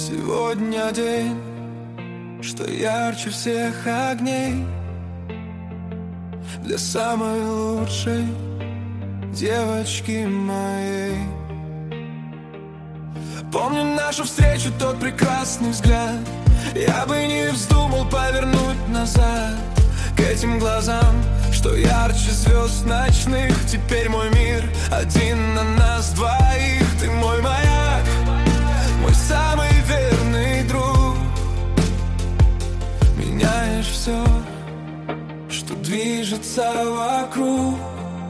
Сегодня день, что ярче всех огней, для самой лучшей девочки моей. Помню нашу встречу, тот прекрасный взгляд. Я бы не вздумал повернуть назад к этим глазам, что ярче звезд ночных. Теперь мой мир один на нас двоих. Ты мой маяк, мой самый верный друг. Меняешь все, что движется вокруг.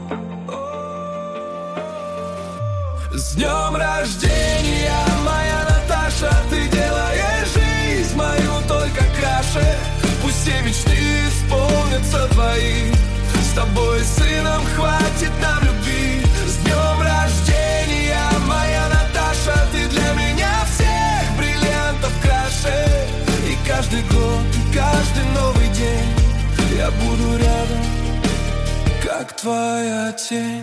С днем рождения, моя Наташа, ты делаешь жизнь мою только краше. Пусть все мечты исполнятся твои. С тобой, сыном, хватит нам любви. С днем рождения, моя Наташа, ты для меня всех бриллиантов краше. И каждый год, и каждый новый день я буду рядом, как твоя тень.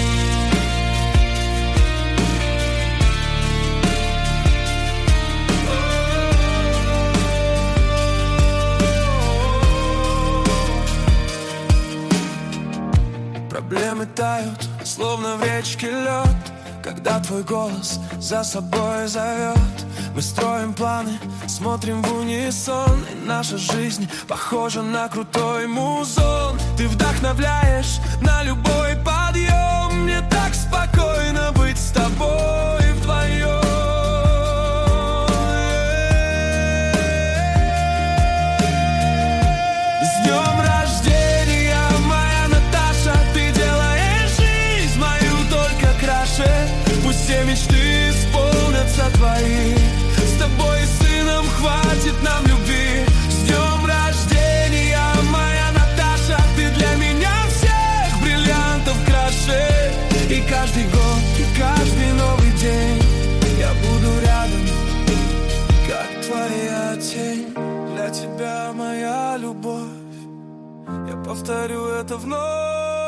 Проблемы тают, словно в речке лед, когда твой голос за собой зовет. Мы строим планы, смотрим в унисон, и наша жизнь похожа на крутой музон. Ты вдохновляешь на любой подъем. Мне так спокойно быть с тобой вдвоем. С днем рождения, моя Наташа, ты делаешь жизнь мою только краше. Пусть все мечты исполнятся твои. С тобой, сыном, хватит нам любви. С днем рождения, моя Наташа, ты для меня всех бриллиантов краше. И каждый год, и каждый новый день я буду рядом, как твоя тень. Для тебя моя любовь, я повторю это вновь.